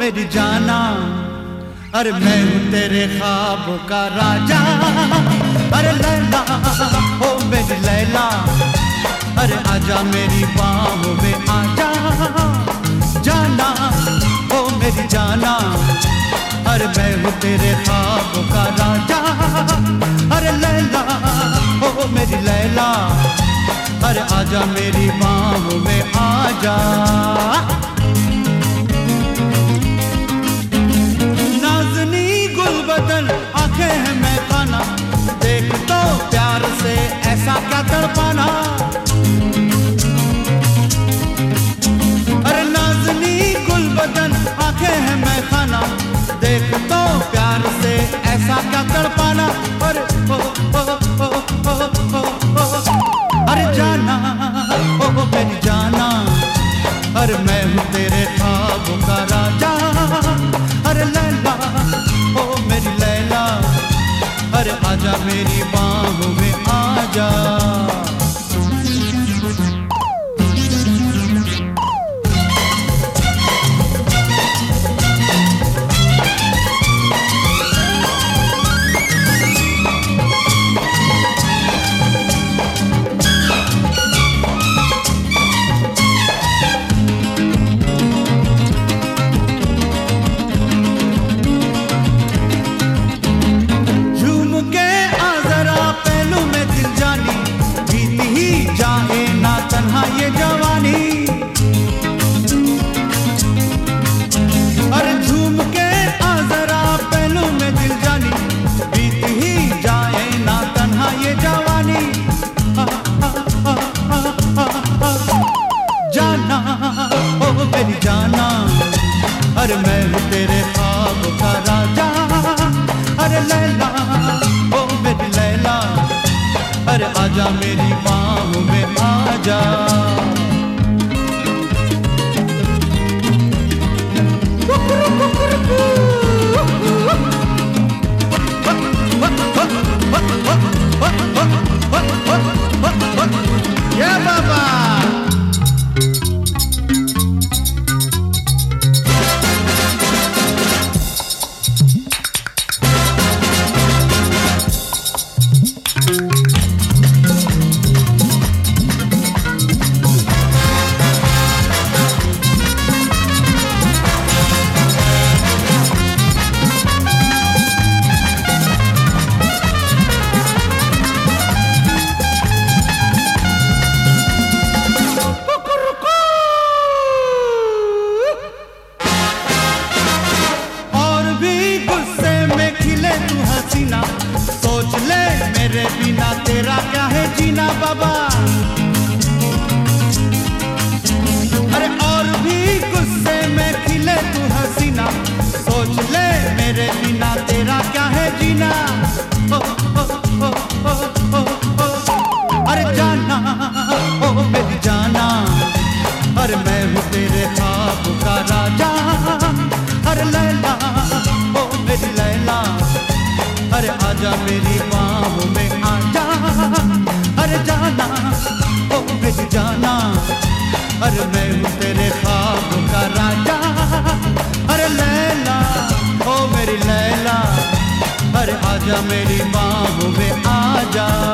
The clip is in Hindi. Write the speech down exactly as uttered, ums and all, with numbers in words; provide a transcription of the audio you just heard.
मेरी जाना, अरे मैं हूँ तेरे ख्वाबों का राजा। अरे लैला ओ मेरी लैला, अरे आजा मेरी बाहों में आजा। जाना ओ मेरी जाना, अरे मैं हूँ तेरे ख्वाबों का राजा। अरे लैला ओ मेरी लैला, अरे आजा मेरी बाहों में आजा। नाज़नी गुलबदन आंखें हैं मैं खाना, देख तो प्यार से ऐसा क्या तड़पाना। अरे नाज़नी गुलबदन आंखें हैं मैं खाना, देख तो प्यार से ऐसा क्या तड़पाना। अरे ओ ओ ओ ओ ओ ओ अरे जाना ओ मेरी जाना, अरे मैं हूँ तेरे ख्वाबों का राजा। अरे लैला ओ मेरी लैला, अरे आजा मेरी बाहों में आजा। ये जवानी अरे झूम के आ जरा पहलू में दिल जानी, बीत ही जाए ना तन्हा ये जवानी। आ, आ, आ, आ, आ, आ, जाना ओ मेरी जाना, अरे मैं हूँ तेरे ख्वाब का राजा। अरे लैला ओ मेरी लैला, अरे आजा मेरी बाहों में आजा। Yeah, बाबा। सोच ले मेरे बिना तेरा क्या है जीना बाबा। अरे और भी गुस्से में खिले तू हसीना, सोच ले मेरे बिना तेरा क्या है जीना। ओ, ओ, ओ, ओ, ओ, ओ, अरे जाना ओ मेरी जाना, अरे मैं हूँ तेरे ख्वाब का राजा। अरे लैला ओ मेरी लैला, अरे आजा मेरी बाहों में आजा। अरे जाना ओ मेरी जाना, अरे मैं हूँ तेरे ख्वाब का राजा। अरे लैला ओ मेरी लैला, अरे आजा मेरी बाहों में आजा।